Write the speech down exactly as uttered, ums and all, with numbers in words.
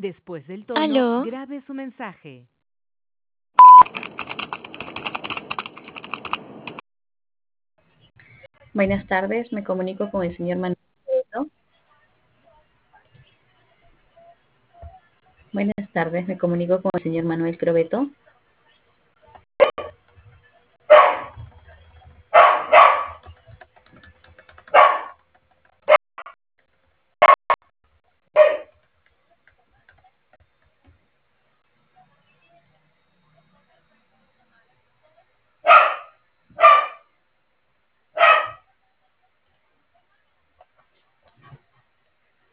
Después del tono, ¿Aló? grabe su mensaje. Buenas tardes, me comunico con el señor Manuel Escobedo. Buenas tardes, me comunico con el señor Manuel Crobeto.